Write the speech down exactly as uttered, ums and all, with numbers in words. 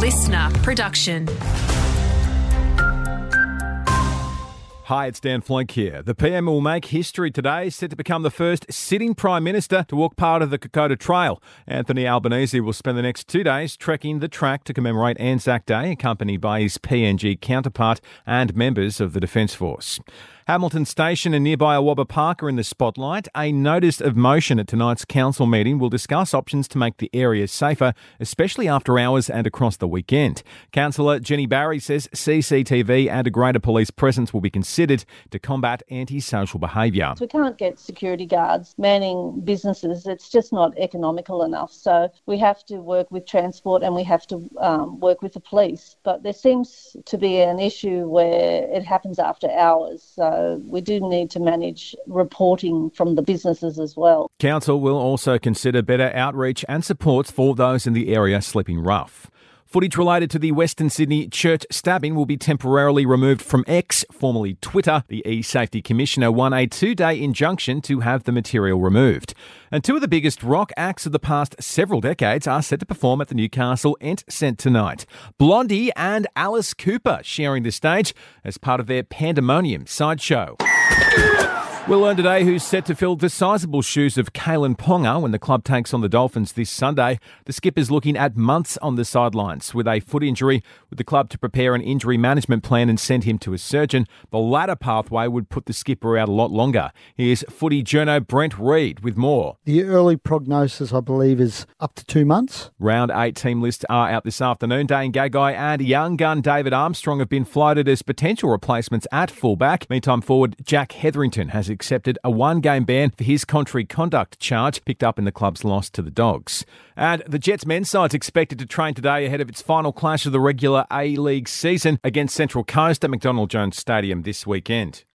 listener production. Hi, it's Dan Floink here. The P M will make history today, set to become the first sitting Prime Minister to walk part of the Kokoda Trail. Anthony Albanese will spend the next two days trekking the track to commemorate Anzac Day, accompanied by his P N G counterpart and members of the Defence Force. Hamilton Station and nearby Awabba Park are in the spotlight. A notice of motion at tonight's council meeting will discuss options to make the area safer, especially after hours and across the weekend. Councillor Jenny Barry says C C T V and a greater police presence will be considered to combat antisocial behaviour. We can't get security guards manning businesses. It's just not economical enough. So we have to work with transport and we have to um, work with the police. But there seems to be an issue where it happens after hours. So we do need to manage reporting from the businesses as well. Council will also consider better outreach and supports for those in the area sleeping rough. Footage related to the Western Sydney church stabbing will be temporarily removed from X, formerly Twitter. The E-Safety Commissioner won a two-day injunction to have the material removed. And two of the biggest rock acts of the past several decades are set to perform at the Newcastle Ent Centre tonight. Blondie and Alice Cooper sharing the stage as part of their Pandemonium sideshow. We'll learn today who's set to fill the sizable shoes of Kalen Ponga when the club takes on the Dolphins this Sunday. The skipper's looking at months on the sidelines with a foot injury, with the club to prepare an injury management plan and send him to a surgeon. The latter pathway would put the skipper out a lot longer. Here's footy journo Brent Reid with more. The early prognosis, I believe, is up to two months. Round eight team lists are out this afternoon. Dane Gagai and young gun David Armstrong have been floated as potential replacements at fullback. Meantime, forward Jack Hetherington has accepted a one-game ban for his contrary conduct charge picked up in the club's loss to the Dogs. And the Jets men's side's expected to train today ahead of its final clash of the regular A-League season against Central Coast at McDonald Jones Stadium this weekend.